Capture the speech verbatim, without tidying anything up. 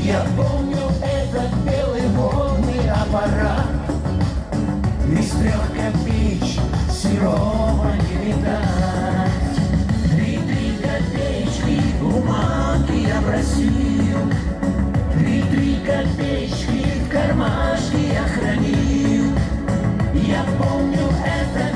Я помню этот белый водный аппарат. Из трех копеечек серого не видать. Три-три копеечки бумаги я просил, три-три копеечки в кармашке я хранил. Я помню это